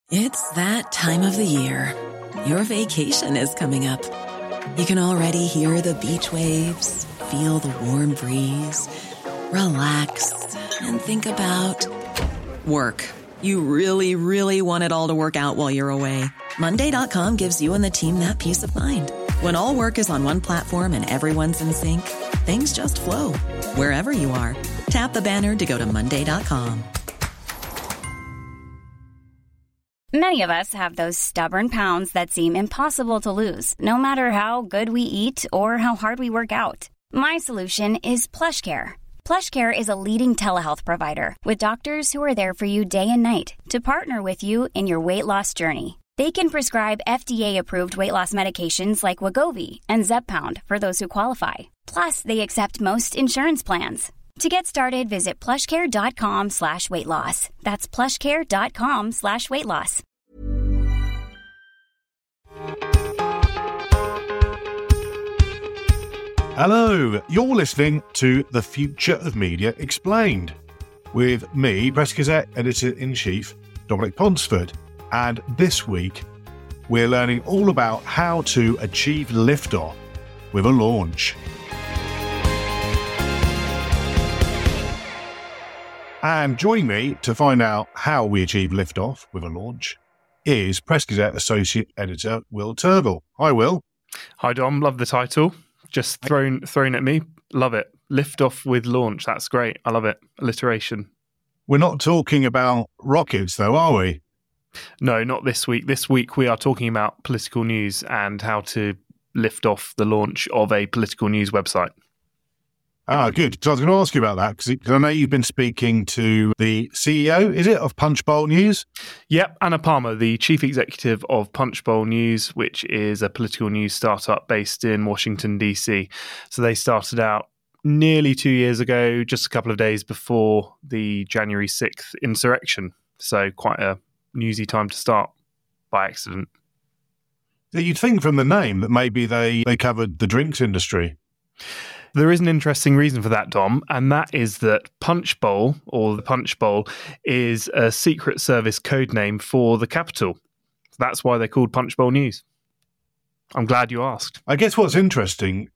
It's that time of the year. Your vacation is coming up. You can already hear the beach waves, feel the warm breeze, relax, and think about work. You really, really want it all to work out while you're away. Monday.com gives you and the team that peace of mind. When all work is on one platform and everyone's in sync, things just flow. Wherever you are, tap the banner to go to Monday.com. Many of us have those stubborn pounds that seem impossible to lose, no matter how good we eat or how hard we work out. My solution is PlushCare. PlushCare is a leading telehealth provider with doctors who are there for you day and night to partner with you in your weight loss journey. They can prescribe FDA-approved weight loss medications like Wegovy and Zepbound for those who qualify. Plus, they accept most insurance plans. To get started, visit plushcare.com/weightloss. That's plushcare.com/weightloss. Hello, you're listening to The Future of Media Explained with me, Press Gazette Editor-in-Chief, Dominic Ponsford. And this week, we're learning all about how to achieve liftoff with a launch. And joining me to find out how we achieve liftoff with a launch is Press Gazette Associate Editor Will Turville. Hi, Will. Hi, Dom. Love the title. Just thrown at me. Love it. Liftoff with launch. That's great. I love it. Alliteration. We're not talking about rockets, though, are we? No, not this week. This week we are talking about political news and how to lift off the launch of a political news website. Ah, good. So I was going to ask you about that because I know you've been speaking to the CEO, is it, of Punchbowl News? Yep, Anna Palmer, the chief executive of Punchbowl News, which is a political news startup based in Washington, D.C. So they started out nearly 2 years ago, just a couple of days before the January 6th insurrection. So quite a newsy time to start by accident. You'd think from the name that maybe they covered the drinks industry. There is an interesting reason for that, Dom, and that is that Punchbowl, or the Punch Bowl, is a Secret Service code name for the Capitol. That's why they're called Punchbowl News. I'm glad you asked. I guess what's interesting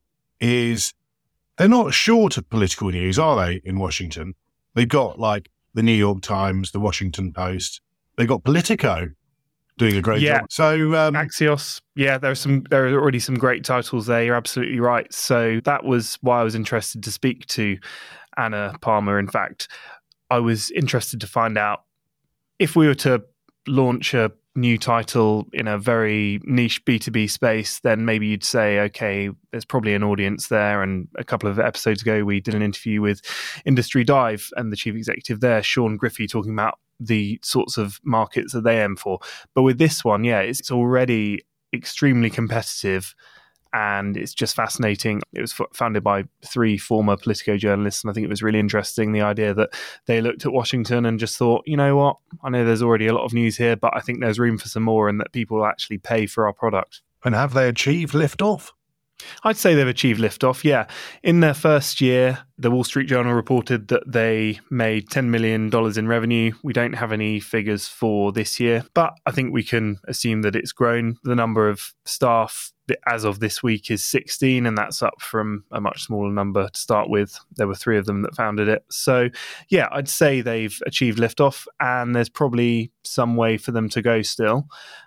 is they're not short of political news, are they, in Washington? They've got, like, the New York Times, the Washington Post. They've got Politico doing a great job. So Axios, there are already some great titles there. You're absolutely right. So that was why I was interested to speak to Anna Palmer. In fact, I was interested to find out if we were to launch a new title in a very niche B2B space, then maybe you'd say, okay, there's probably an audience there. And a couple of episodes ago, we did an interview with Industry Dive and the chief executive there, Sean Griffey, talking about the sorts of markets that they aim for. But with this one, it's already extremely competitive and it's just fascinating. It was founded by 3 former Politico journalists, and I think it was really interesting, the idea that they looked at Washington and just thought, you know what, I know there's already a lot of news here, but I think there's room for some more and that people will actually pay for our product. And have they achieved liftoff? I'd say they've achieved liftoff, yeah. In their first year, the Wall Street Journal reported that they made $10 million in revenue. We don't have any figures for this year, but I think we can assume that it's grown. The number of staff as of this week is 16, and that's up from a much smaller number to start with. There were 3 of them that founded it. So, I'd say they've achieved liftoff, and there's probably some way for them to go still.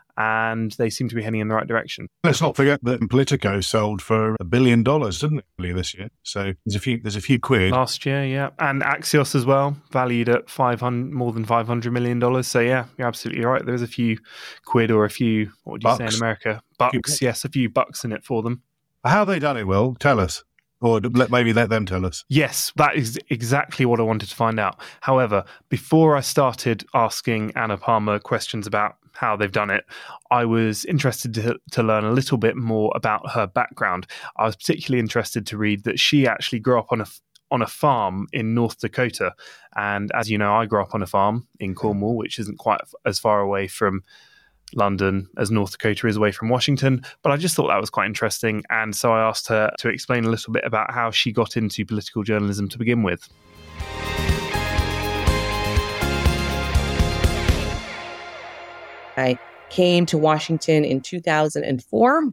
And they seem to be heading in the right direction. Let's not forget that Politico sold for $1 billion, didn't it, earlier this year? So there's a few quid. Last year, yeah. And Axios as well, valued at more than $500 million. So, you're absolutely right. There's a few quid or a few, what would you say in America? Bucks, yes, a few bucks in it for them. How have they done it, Will? Tell us. Or maybe let them tell us. Yes, that is exactly what I wanted to find out. However, before I started asking Anna Palmer questions about how they've done it, I was interested to learn a little bit more about her background. I was particularly interested to read that she actually grew up on a farm in North Dakota. And as you know, I grew up on a farm in Cornwall, which isn't quite as far away from London as North Dakota is away from Washington, but I just thought that was quite interesting. And so I asked her to explain a little bit about how she got into political journalism to begin with. I came to Washington in 2004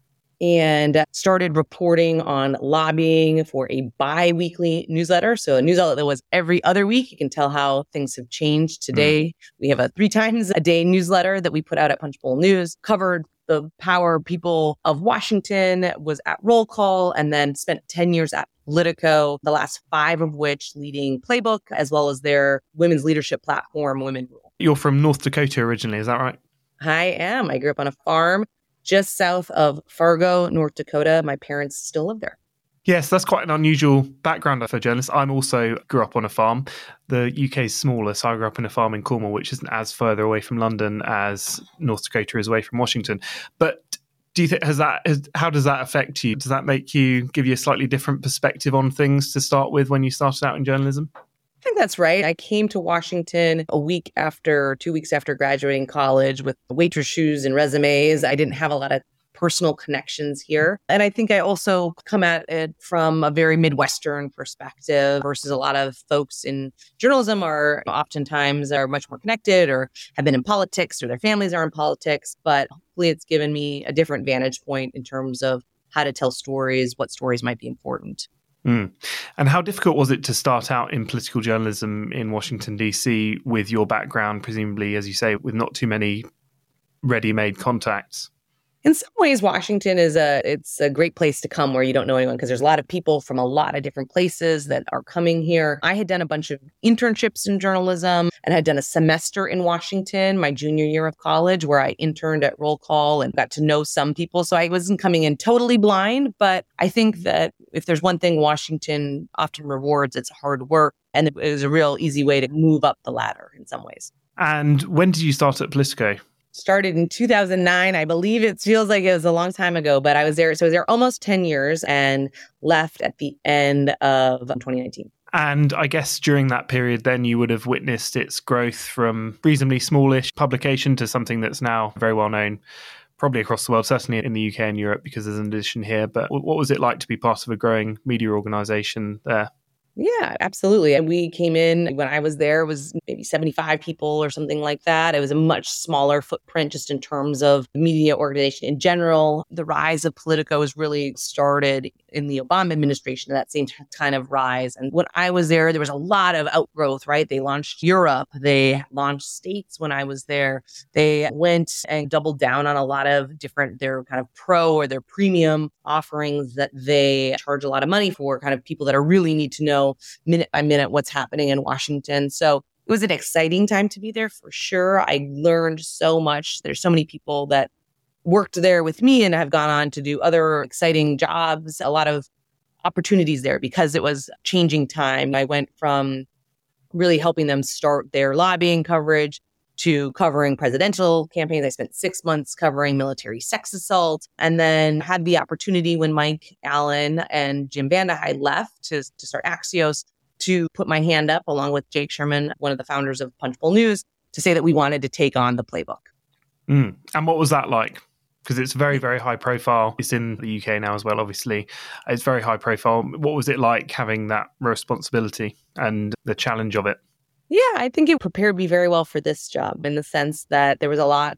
and started reporting on lobbying for a bi-weekly newsletter. So a newsletter that was every other week. You can tell how things have changed today. We have a 3 times a day newsletter that we put out at Punchbowl News, covered the power people of Washington, was at Roll Call, and then spent 10 years at Politico, the last 5 of which leading Playbook, as well as their women's leadership platform, Women Rule. You're from North Dakota originally, is that right? I am. I grew up on a farm just south of Fargo, North Dakota. My parents still live there. Yes, that's quite an unusual background for journalists. I'm also grew up on a farm. The UK is smaller, so I grew up in a farm in Cornwall, which isn't as further away from London as North Dakota is away from Washington. But do you think how does that affect you? Does that give you a slightly different perspective on things to start with when you started out in journalism? I think that's right. I came to Washington 2 weeks after graduating college with waitress shoes and resumes. I didn't have a lot of personal connections here. And I think I also come at it from a very Midwestern perspective versus a lot of folks in journalism are oftentimes much more connected or have been in politics or their families are in politics. But hopefully it's given me a different vantage point in terms of how to tell stories, what stories might be important. And how difficult was it to start out in political journalism in Washington, D.C. with your background, presumably, as you say, with not too many ready-made contacts? In some ways, Washington it's a great place to come where you don't know anyone because there's a lot of people from a lot of different places that are coming here. I had done a bunch of internships in journalism and had done a semester in Washington my junior year of college where I interned at Roll Call and got to know some people. So I wasn't coming in totally blind, but I think that if there's one thing Washington often rewards, it's hard work. And it was a real easy way to move up the ladder in some ways. And when did you start at Politico? Started in 2009. I believe it feels like it was a long time ago, but I was there. So I was there almost 10 years and left at the end of 2019. And I guess during that period, then you would have witnessed its growth from reasonably smallish publication to something that's now very well known, probably across the world, certainly in the UK and Europe, because there's an edition here. But what was it like to be part of a growing media organisation there? Yeah, absolutely. And we came in when I was there, it was maybe 75 people or something like that. It was a much smaller footprint just in terms of media organization in general. The rise of Politico was really started in the Obama administration, that same kind of rise. And when I was there was a lot of outgrowth, right? They launched Europe. They launched states when I was there. They went and doubled down on a lot of their kind of pro or their premium offerings that they charge a lot of money for, kind of people that are really need to know minute by minute what's happening in Washington. So it was an exciting time to be there for sure. I learned so much. There's so many people that worked there with me and have gone on to do other exciting jobs, a lot of opportunities there because it was changing time. I went from really helping them start their lobbying coverage to covering presidential campaigns. I spent 6 months covering military sex assault and then had the opportunity when Mike Allen and Jim Vandehei left to start Axios to put my hand up along with Jake Sherman, one of the founders of Punchbowl News, to say that we wanted to take on the playbook. And what was that like? Because it's very, very high profile. It's in the UK now as well, obviously. It's very high profile. What was it like having that responsibility and the challenge of it? Yeah, I think it prepared me very well for this job in the sense that it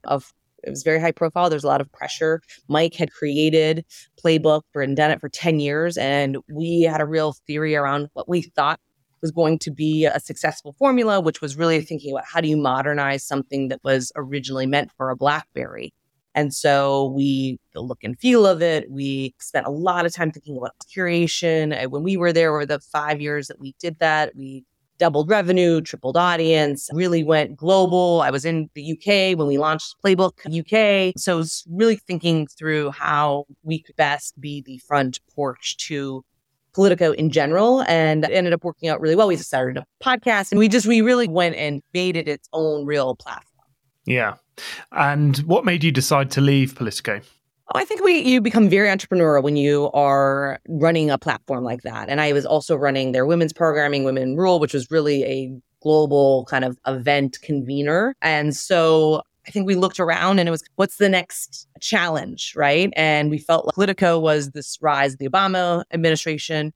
was very high profile. There's a lot of pressure. Mike had created Playbook and done it for 10 years. And we had a real theory around what we thought was going to be a successful formula, which was really thinking about how do you modernize something that was originally meant for a BlackBerry. And so the look and feel of it, we spent a lot of time thinking about curation. And when we were there, were the 5 years that we did that, we doubled revenue, tripled audience, really went global. I was in the UK when we launched Playbook UK. So I was really thinking through how we could best be the front porch to Politico in general, and it ended up working out really well. We started a podcast and we really went and made it its own real platform. Yeah. And what made you decide to leave Politico? I think you become very entrepreneurial when you are running a platform like that. And I was also running their women's programming, Women Rule, which was really a global kind of event convener. And so I think we looked around and it was, what's the next challenge, right? And we felt like Politico was this rise of the Obama administration.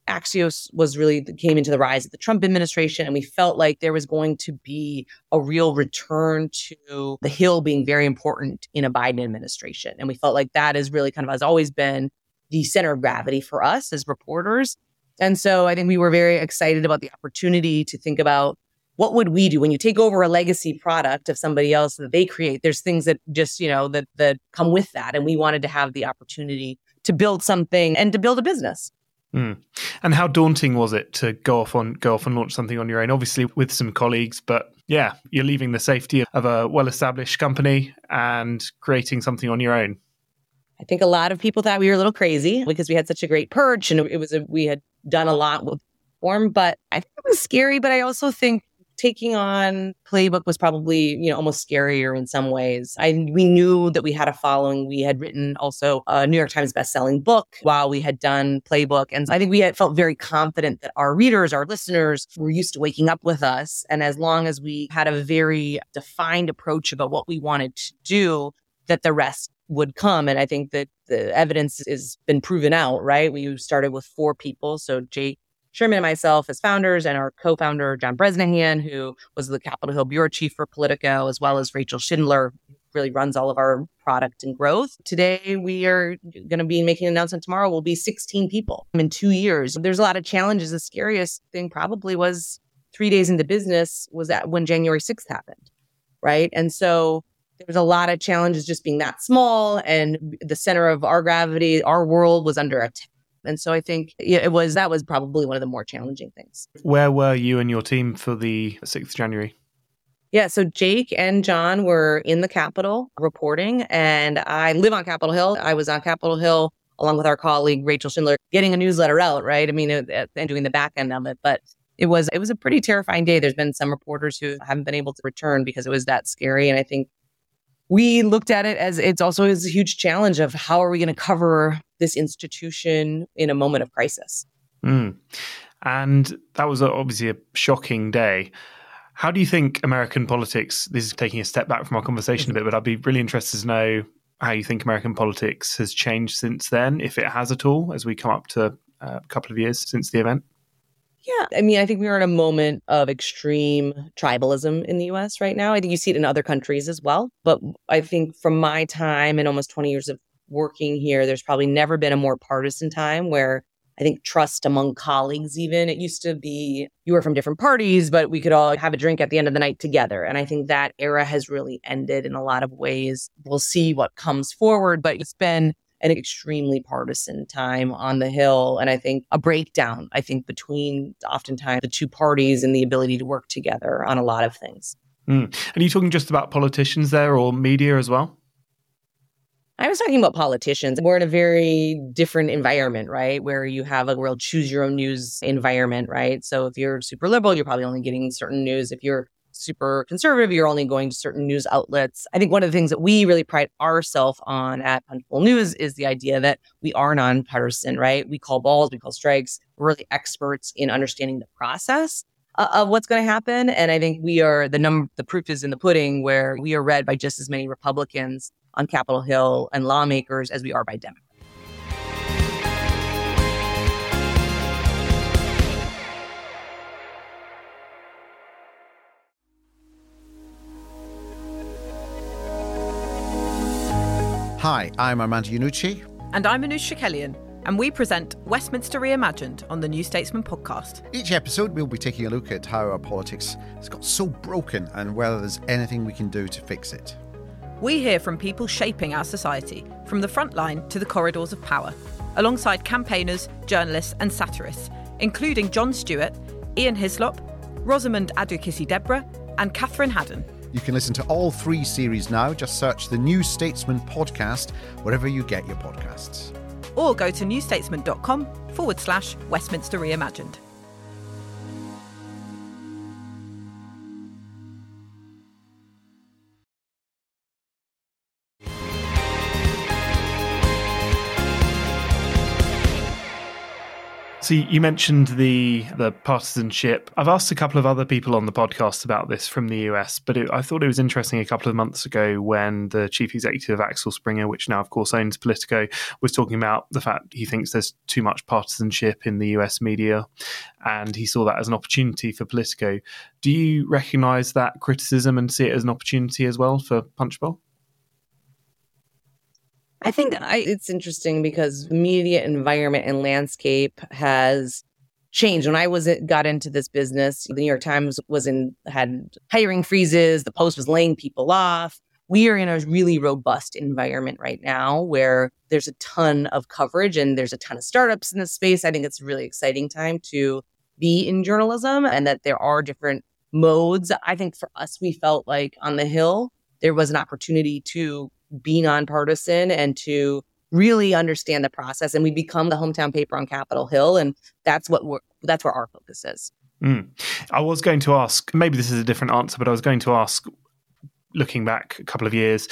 Axios came into the rise of the Trump administration, and we felt like there was going to be a real return to the Hill being very important in a Biden administration. And we felt like that is really kind of has always been the center of gravity for us as reporters. And so I think we were very excited about the opportunity to think about what would we do when you take over a legacy product of somebody else that they create. There's things that just, that come with that. And we wanted to have the opportunity to build something and to build a business. Mm. And how daunting was it to go off and launch something on your own? Obviously with some colleagues, but yeah, you're leaving the safety of a well-established company and creating something on your own. I think a lot of people thought we were a little crazy because we had such a great perch and we had done a lot with form, but I think it was scary. But I also think taking on Playbook was probably, almost scarier in some ways. We knew that we had a following. We had written also a New York Times bestselling book while we had done Playbook. And I think we had felt very confident that our readers, our listeners were used to waking up with us. And as long as we had a very defined approach about what we wanted to do, that the rest would come. And I think that the evidence has been proven out, right? We started with 4 people. So Jake Sherman and myself as founders, and our co-founder, John Bresnahan, who was the Capitol Hill bureau chief for Politico, as well as Rachel Schindler, who really runs all of our product and growth. Today, we are going to be making an announcement tomorrow. We'll be 16 people in 2 years. There's a lot of challenges. The scariest thing probably was 3 days into business was that when January 6th happened, right? And so there's a lot of challenges just being that small, and the center of our gravity, our world was under attack. And so I think that was probably one of the more challenging things. Where were you and your team for the 6th of January? Yeah, so Jake and John were in the Capitol reporting, and I live on Capitol Hill. I was on Capitol Hill along with our colleague, Rachel Schindler, getting a newsletter out, right? I mean, and doing the back end of it. But it was a pretty terrifying day. There's been some reporters who haven't been able to return because it was that scary. And I think we looked at it as it's also a huge challenge of how are we going to cover this institution in a moment of crisis. Mm. And that was obviously a shocking day. How do you think American politics, this is taking a step back from our conversation a bit, but I'd be really interested to know how you think American politics has changed since then, if it has at all, as we come up to a couple of years since the event? Yeah, I mean, I think we are in a moment of extreme tribalism in the U.S. right now. I think you see it in other countries as well. But I think from my time and almost 20 years of working here, there's probably never been a more partisan time where I think trust among colleagues, even, it used to be you were from different parties, but we could all have a drink at the end of the night together. And I think that era has really ended in a lot of ways. We'll see what comes forward, but it's been an extremely partisan time on the Hill. And I think a breakdown, between oftentimes the two parties and the ability to work together on a lot of things. Mm. Are you talking just about politicians there or media as well? I was talking about politicians. We're in a very different environment, right? Where you have a real choose your own news environment, right? So if you're super liberal, you're probably only getting certain news. If you're super conservative, you're only going to certain news outlets. I think one of the things that we really pride ourselves on at Punchbowl News is the idea that we are nonpartisan, right? We call balls, we call strikes. We're really experts in understanding the process of what's going to happen. And I think we are the proof is in the pudding, where we are read by just as many Republicans on Capitol Hill and lawmakers as we are by Democrats. Hi, I'm Armando Iannucci. And I'm Anoush Shakelian, and we present Westminster Reimagined on the New Statesman podcast. Each episode, we'll be taking a look at how our politics has got so broken and whether there's anything we can do to fix it. We hear from people shaping our society, from the front line to the corridors of power, alongside campaigners, journalists and satirists, including Jon Stewart, Ian Hislop, Rosamund Adukisi-Deborah and Catherine Haddon. You can listen to all 3 series now. Just search the New Statesman podcast wherever you get your podcasts. Or go to newstatesman.com/Westminster Reimagined. So you mentioned the partisanship. I've asked a couple of other people on the podcast about this from the US, but I thought it was interesting a couple of months ago when the chief executive of Axel Springer, which now of course owns Politico, was talking about the fact he thinks there's too much partisanship in the US media, and he saw that as an opportunity for Politico. Do you recognise that criticism and see it as an opportunity as well for Punchbowl? I think it's interesting because the media environment and landscape has changed. When I got into this business, the New York Times had hiring freezes, the Post was laying people off. We are in a really robust environment right now where there's a ton of coverage and there's a ton of startups in this space. I think it's a really exciting time to be in journalism and that there are different modes. I think for us, we felt like on the Hill, there was an opportunity to be nonpartisan and to really understand the process. And we become the hometown paper on Capitol Hill. And that's where our focus is. I was going to ask, maybe this is a different answer, but I was going to ask, looking back a couple of years,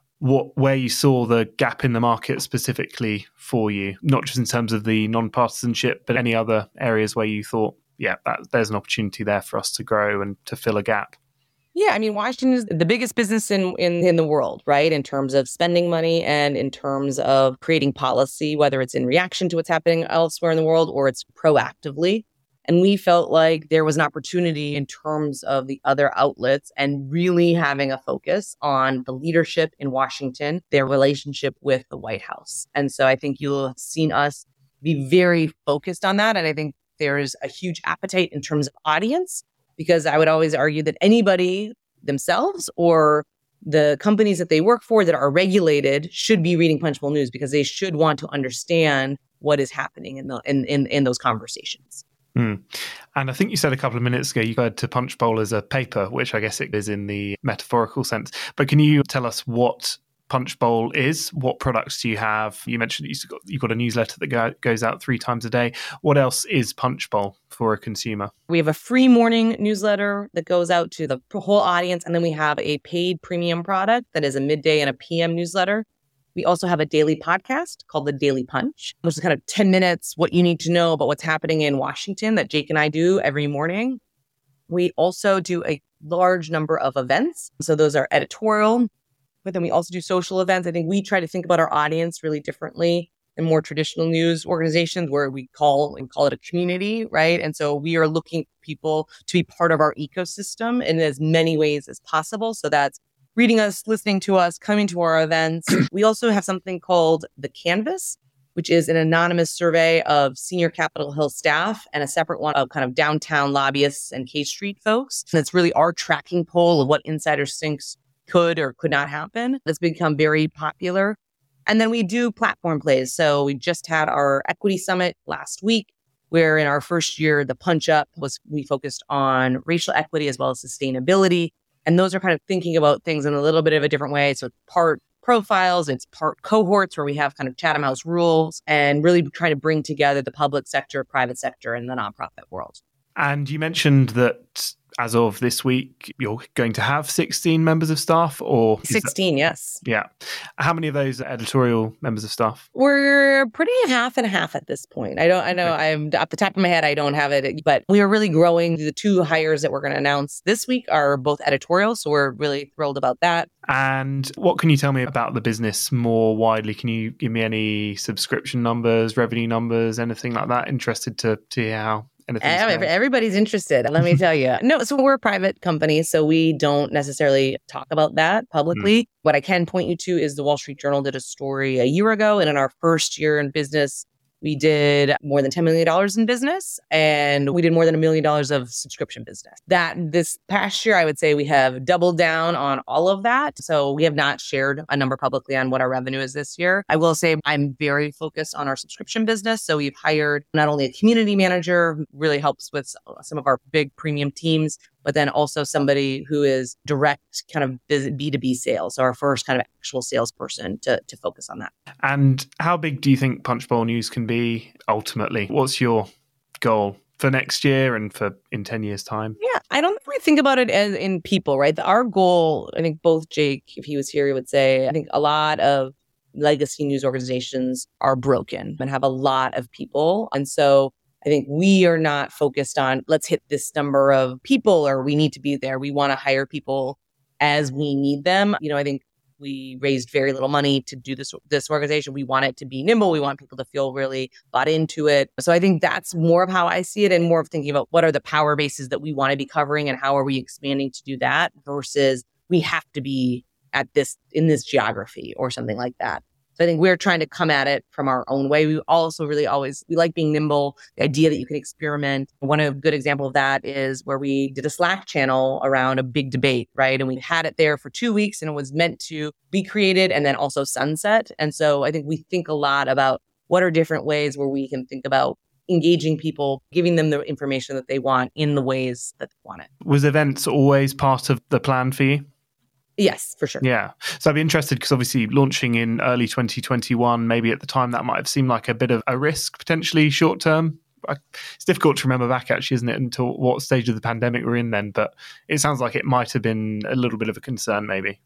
where you saw the gap in the market specifically for you, not just in terms of the non-partisanship, but any other areas where you thought, there's an opportunity there for us to grow and to fill a gap. Yeah, I mean, Washington is the biggest business in the world, right? In terms of spending money and in terms of creating policy, whether it's in reaction to what's happening elsewhere in the world or it's proactively. And we felt like there was an opportunity in terms of the other outlets and really having a focus on the leadership in Washington, their relationship with the White House. And so I think you'll have seen us be very focused on that. And I think there is a huge appetite in terms of audience, because I would always argue that anybody themselves or the companies that they work for that are regulated should be reading Punchbowl News because they should want to understand what is happening in those conversations. And I think you said a couple of minutes ago you referred to Punchbowl as a paper, which I guess it is in the metaphorical sense. But can you tell us what Punchbowl is? What products do you have? You mentioned you've got a newsletter that goes out 3 times a day. What else is Punchbowl for a consumer? We have a free morning newsletter that goes out to the whole audience. And then we have a paid premium product that is a midday and a PM newsletter. We also have a daily podcast called The Daily Punch, which is kind of 10 minutes, what you need to know about what's happening in Washington that Jake and I do every morning. We also do a large number of events. So those are editorial, but then we also do social events. I think we try to think about our audience really differently than more traditional news organizations where we call it a community, right? And so we are looking for people to be part of our ecosystem in as many ways as possible. So that's reading us, listening to us, coming to our events. We also have something called The Canvas, which is an anonymous survey of senior Capitol Hill staff and a separate one of kind of downtown lobbyists and K Street folks. And it's really our tracking poll of what insiders think could or could not happen. That's become very popular. And then we do platform plays. So we just had our equity summit last week, where in our first year, the Punch Up we focused on racial equity as well as sustainability. And those are kind of thinking about things in a little bit of a different way. So it's part profiles, it's part cohorts where we have kind of Chatham House rules and really trying to bring together the public sector, private sector, and the nonprofit world. And you mentioned that as of this week, you're going to have 16 members of staff, or 16, yes. Yeah. How many of those are editorial members of staff? We're pretty half and half at this point. I know I'm off the top of my head, I don't have it, but we are really growing. The 2 hires that we're going to announce this week are both editorial, so we're really thrilled about that. And what can you tell me about the business more widely? Can you give me any subscription numbers, revenue numbers, anything like that? Interested to hear how everybody's interested, let me tell you. No, so we're a private company, so we don't necessarily talk about that publicly. What I can point you to is the Wall Street Journal did a story a year ago, and in our first year in business, we did more than $10 million in business, and we did more than $1 million of subscription business. That this past year, I would say we have doubled down on all of that. So we have not shared a number publicly on what our revenue is this year. I will say I'm very focused on our subscription business. So we've hired not only a community manager who really helps with some of our big premium teams, but then also somebody who is direct kind of B2B sales. So our first kind of actual salesperson to focus on that. And how big do you think Punchbowl News can be ultimately? What's your goal for next year and for in 10 years' time? Yeah, I don't really think about it as in people, right? Our goal, I think both Jake, if he was here, he would say, I think a lot of legacy news organizations are broken and have a lot of people. And so I I think we are not focused on let's hit this number of people or we need to be there. We want to hire people as we need them. I think we raised very little money to do this organization. We want it to be nimble. We want people to feel really bought into it. So I think that's more of how I see it and more of thinking about what are the power bases that we want to be covering and how are we expanding to do that versus we have to be in this geography or something like that. So I think we're trying to come at it from our own way. We also really we like being nimble, the idea that you can experiment. One good example of that is where we did a Slack channel around a big debate, right? And we had it there for 2 weeks and it was meant to be created and then also sunset. And so I think we think a lot about what are different ways where we can think about engaging people, giving them the information that they want in the ways that they want it. Was events always part of the plan for you? Yes, for sure. Yeah. So I'd be interested because obviously launching in early 2021, maybe at the time that might have seemed like a bit of a risk, potentially short term. It's difficult to remember back actually, isn't it, until what stage of the pandemic we're in then. But it sounds like it might have been a little bit of a concern maybe.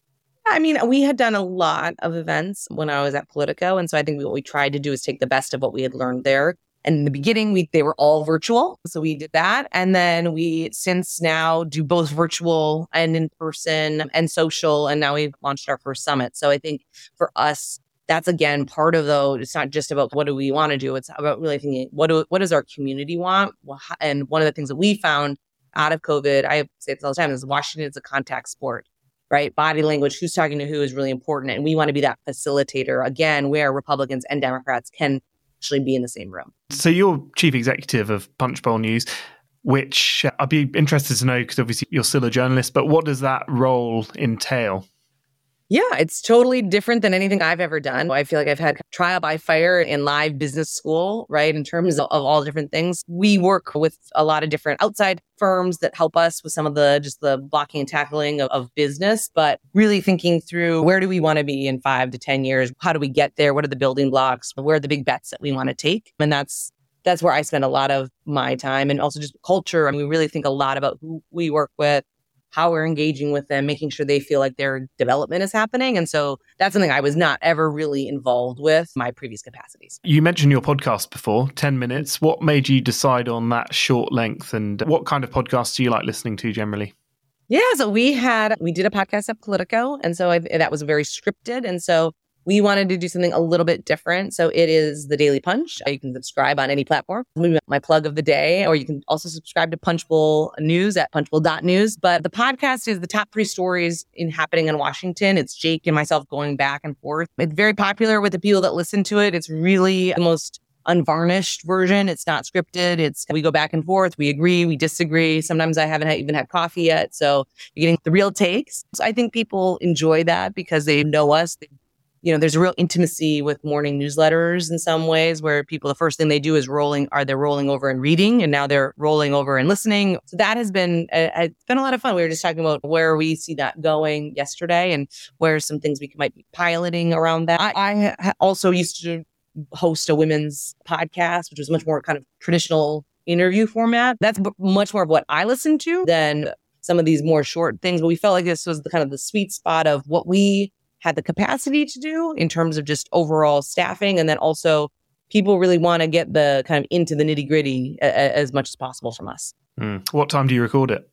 I mean, we had done a lot of events when I was at Politico. And so I think what we tried to do is take the best of what we had learned there. And in the beginning, they were all virtual. So we did that. And then we since now do both virtual and in person and social. And now we've launched our first summit. So I think for us, that's again part of it's not just about what do we want to do. It's about really thinking, what does our community want? And one of the things that we found out of COVID, I say this all the time, is Washington is a contact sport, right? Body language, who's talking to who is really important. And we want to be that facilitator, again, where Republicans and Democrats can actually be in the same room. So you're chief executive of Punchbowl News, which I'd be interested to know because obviously you're still a journalist, but what does that role entail? Yeah, it's totally different than anything I've ever done. I feel like I've had trial by fire in live business school, right? In terms of all different things. We work with a lot of different outside firms that help us with some of the blocking and tackling of business, but really thinking through where do we want to be in 5 to 10 years? How do we get there? What are the building blocks? Where are the big bets that we want to take? And that's where I spend a lot of my time, and also just culture. I mean, we really think a lot about who we work with, how we're engaging with them, making sure they feel like their development is happening. And so that's something I was not ever really involved with in my previous capacities. You mentioned your podcast before, 10 minutes. What made you decide on that short length, and what kind of podcasts do you like listening to generally? Yeah, so we did a podcast at Politico. And so that was very scripted. And so we wanted to do something a little bit different. So it is the Daily Punch. You can subscribe on any platform. Maybe my plug of the day, or you can also subscribe to Punchbowl News at punchbowl.news. But the podcast is the top 3 stories happening in Washington. It's Jake and myself going back and forth. It's very popular with the people that listen to it. It's really the most unvarnished version. It's not scripted. We go back and forth. We agree. We disagree. Sometimes I haven't even had coffee yet. So you're getting the real takes. So I think people enjoy that because they know us. There's a real intimacy with morning newsletters in some ways where people, the first thing they do is they're rolling over and reading, and now they're rolling over and listening. So that has been, it's been a lot of fun. We were just talking about where we see that going yesterday and where some things we might be piloting around that. I also used to host a women's podcast, which was much more kind of traditional interview format. That's much more of what I listen to than some of these more short things. But we felt like this was the sweet spot of what we had the capacity to do in terms of just overall staffing. And then also people really want to get the kind of into the nitty gritty as much as possible from us. What time do you record it?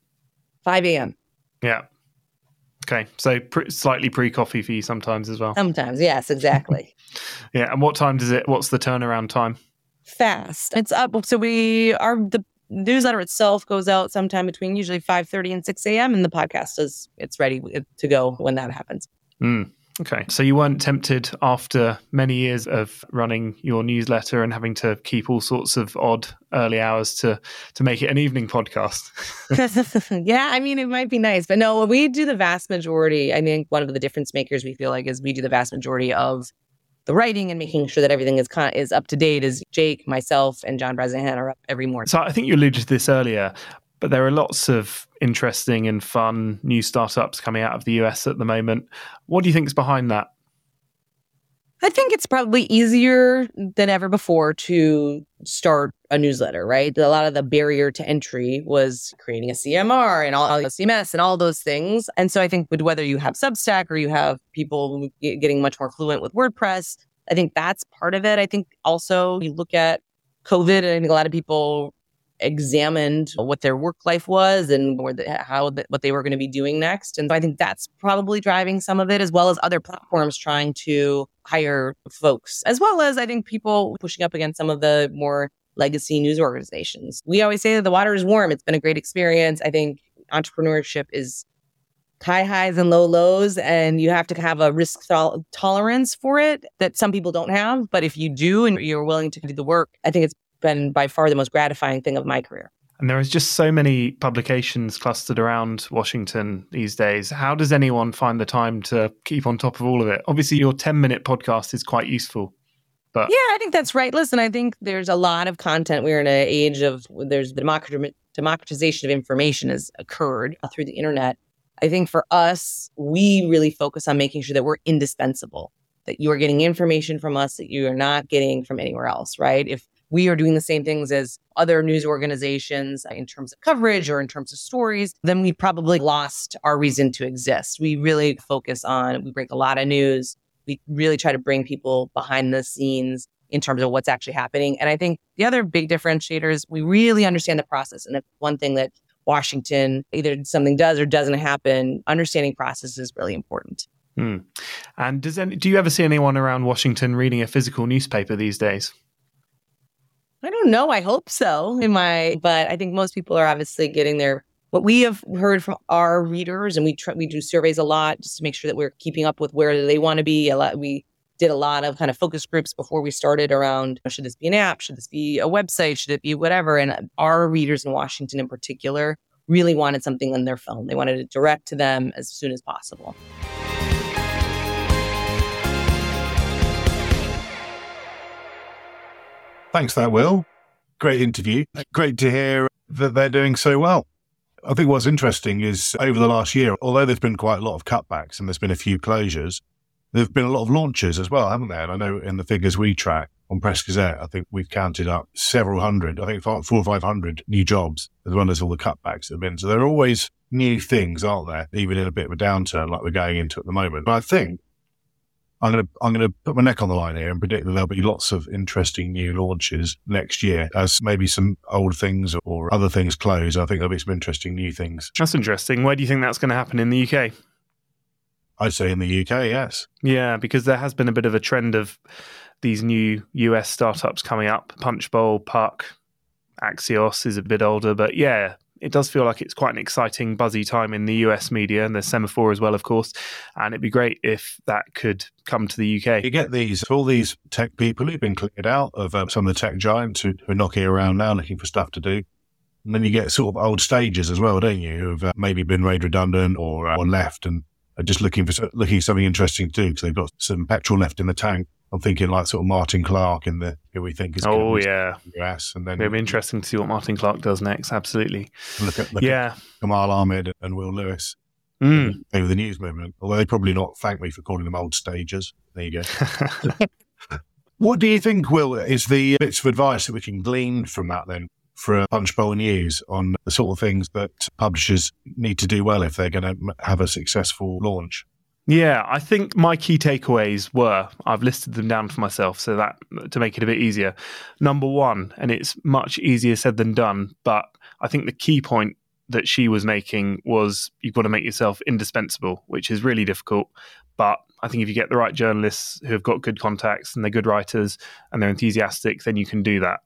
5 a.m. Yeah. Okay. So slightly pre-coffee for you sometimes as well. Sometimes. Yes, exactly. Yeah. And what's the turnaround time? Fast. It's up. So the newsletter itself goes out sometime between usually 5:30 and 6 a.m. And the podcast it's ready to go when that happens. Okay. So you weren't tempted after many years of running your newsletter and having to keep all sorts of odd early hours to make it an evening podcast? Yeah, I mean, it might be nice. But no, we do the vast majority. I think one of the difference makers we feel like is we do the vast majority of the writing and making sure that everything is up to date. Is Jake, myself, and John Bresnahan are up every morning. So I think you alluded to this earlier, but there are lots of interesting and fun new startups coming out of the US at the moment. What do you think is behind that? I think it's probably easier than ever before to start a newsletter, right? A lot of the barrier to entry was creating a CMR and all CMS and all those things. And so I think whether you have Substack or you have people getting much more fluent with WordPress, I think that's part of it. I think also you look at COVID, I think a lot of people examined what their work life was and what they were going to be doing next. And so I think that's probably driving some of it, as well as other platforms trying to hire folks, as well as I think people pushing up against some of the more legacy news organizations. We always say that the water is warm. It's been a great experience. I think entrepreneurship is high highs and low lows, and you have to have a risk tolerance for it that some people don't have. But if you do and you're willing to do the work, I think it's been by far the most gratifying thing of my career. And there is just so many publications clustered around Washington these days. How does anyone find the time to keep on top of all of it? Obviously, your 10-minute podcast is quite useful. But yeah, I think that's right. Listen, I think there's a lot of content. We're in an age of there's the democratization of information has occurred through the internet. I think for us, we really focus on making sure that we're indispensable, that you are getting information from us that you are not getting from anywhere else, right? If we are doing the same things as other news organizations in terms of coverage or in terms of stories, then we probably lost our reason to exist. We really focus on, we break a lot of news. We really try to bring people behind the scenes in terms of what's actually happening. And I think the other big differentiator is we really understand the process. And if one thing that Washington, either something does or doesn't happen, understanding process is really important. And do you ever see anyone around Washington reading a physical newspaper these days? I don't know. I hope so. But I think most people are obviously getting what we have heard from our readers, and we do surveys a lot just to make sure that we're keeping up with where they want to be. We did a lot of kind of focus groups before we started around, should this be an app? Should this be a website? Should it be whatever? And our readers in Washington in particular really wanted something on their phone. They wanted it direct to them as soon as possible. Thanks for that, Will. Great interview. Great to hear that they're doing so well. I think what's interesting is over the last year, although there's been quite a lot of cutbacks and there's been a few closures, there've been a lot of launches as well, haven't there? And I know in the figures we track on Press Gazette, I think we've counted up several hundred, I think 400 or 500 new jobs, as well as all the cutbacks that have been. So there are always new things, aren't there? Even in a bit of a downturn like we're going into at the moment. But I think I'm going to put my neck on the line here and predict that there'll be lots of interesting new launches next year as maybe some old things or other things close. I think there'll be some interesting new things. That's interesting. Where do you think that's going to happen in the UK? I'd say in the UK, yes. Yeah, because there has been a bit of a trend of these new US startups coming up. Punchbowl, Puck, Axios is a bit older, but yeah, it does feel like it's quite an exciting, buzzy time in the US media, and there's Semaphore as well, of course. And it'd be great if that could come to the UK. You get all these tech people who've been cleared out of some of the tech giants who are knocking around now looking for stuff to do. And then you get sort of old stagers as well, don't you, who've maybe been made redundant or left and are just looking for something interesting to do because they've got some petrol left in the tank. I'm thinking like sort of Martin Clark who we think is going to be in the US. And then it'll be interesting to see what Martin Clark does next. Absolutely. Look at Kamal Ahmed and Will Lewis over the news movement. Although they probably not thank me for calling them old stagers. There you go. What do you think, Will, is the bits of advice that we can glean from that then for Punchbowl News on the sort of things that publishers need to do well if they're going to have a successful launch? Yeah, I think my key takeaways were, I've listed them down for myself so that to make it a bit easier. Number one, and it's much easier said than done, but I think the key point that she was making was you've got to make yourself indispensable, which is really difficult. But I think if you get the right journalists who have got good contacts and they're good writers and they're enthusiastic, then you can do that.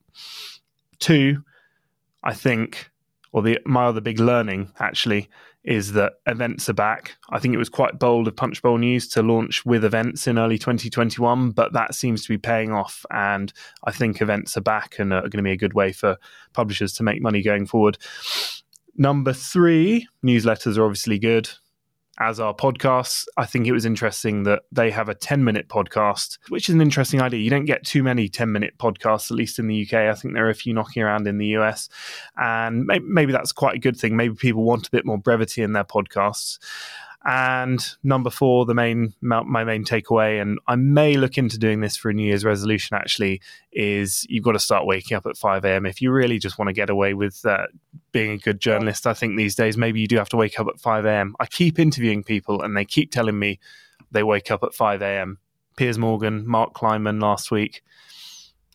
Two, I think, my other big learning actually is that events are back. I think it was quite bold of Punchbowl News to launch with events in early 2021, but that seems to be paying off. And I think events are back and are going to be a good way for publishers to make money going forward. Number three, newsletters are obviously good, as are podcasts. I think it was interesting that they have a 10-minute podcast, which is an interesting idea. You don't get too many 10-minute podcasts, at least in the UK. I think there are a few knocking around in the US. And maybe that's quite a good thing. Maybe people want a bit more brevity in their podcasts. And number four, my main takeaway, and I may look into doing this for a New Year's resolution actually, is you've got to start waking up at 5 a.m. If you really just want to get away with being a good journalist. I think these days maybe you do have to wake up at 5 a.m. I keep interviewing people and they keep telling me they wake up at 5 a.m. Piers Morgan, Mark Kleinman last week.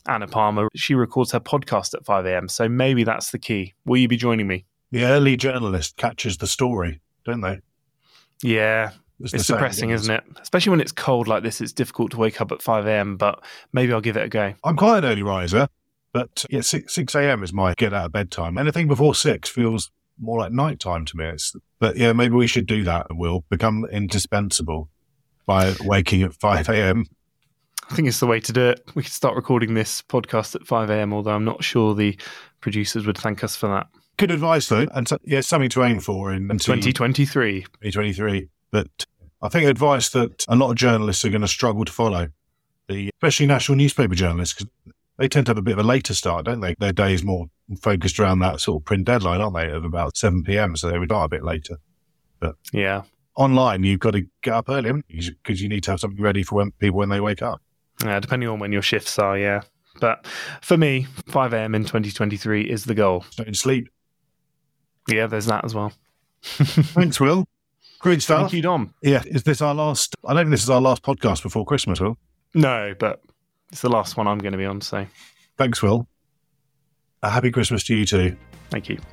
Anna Palmer, she records her podcast at 5 a.m. So maybe that's the key. Will you be joining me? The early journalist catches the story, don't they? Yeah. It's depressing, isn't it? Especially when it's cold like this, it's difficult to wake up at 5 a.m., but maybe I'll give it a go. I'm quite an early riser, but 6 a.m. is my get out of bed time. Anything before 6 feels more like night time to me. But yeah, maybe we should do that and we'll become indispensable by waking at 5 a.m. I think it's the way to do it. We could start recording this podcast at 5 a.m., although I'm not sure the producers would thank us for that. Good advice, though, and something to aim for in 2023. 2023. But I think advice that a lot of journalists are going to struggle to follow, especially national newspaper journalists, because they tend to have a bit of a later start, don't they? Their day is more focused around that sort of print deadline, aren't they, of about 7 p.m, so they would start a bit later. But yeah, online, you've got to get up early because you need to have something ready for people when they wake up. Yeah, depending on when your shifts are, yeah. But for me, 5 a.m. in 2023 is the goal. Don't sleep. Yeah, there's that as well. Thanks, Will. Great stuff. Thank you, Dom. Yeah, is this our last? I don't think this is our last podcast before Christmas, Will. No, but it's the last one I'm going to be on, so. Thanks, Will. A happy Christmas to you too. Thank you.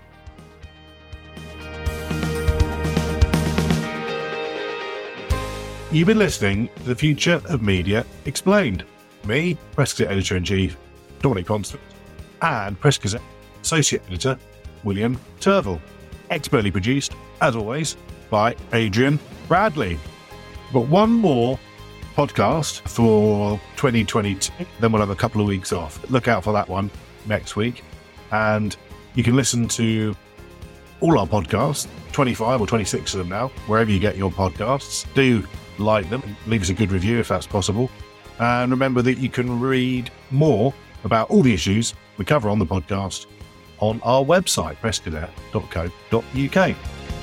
You've been listening to The Future of Media Explained. Me, Press Gazette Editor-in-Chief Dominic Ponsford, and Press Gazette Associate Editor William Turville. Expertly produced, as always, by Adrian Bradley. But one more podcast for 2022, then we'll have a couple of weeks off. Look out for that one next week. And you can listen to all our podcasts, 25 or 26 of them now, wherever you get your podcasts. Do like them, leave us a good review if that's possible. And remember that you can read more about all the issues we cover on the podcast on our website, pressgazette.co.uk.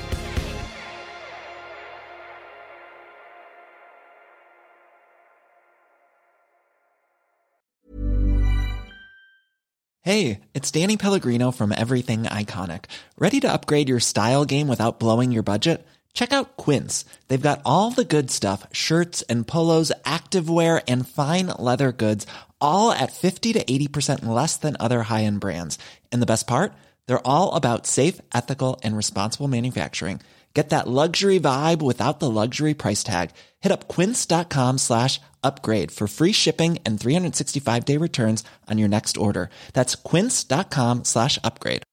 Hey, it's Danny Pellegrino from Everything Iconic. Ready to upgrade your style game without blowing your budget? Check out Quince. They've got all the good stuff, shirts and polos, activewear, and fine leather goods, all at 50 to 80% less than other high-end brands. And the best part? They're all about safe, ethical, and responsible manufacturing. Get that luxury vibe without the luxury price tag. Hit up quince.com/upgrade for free shipping and 365-day returns on your next order. That's quince.com/upgrade.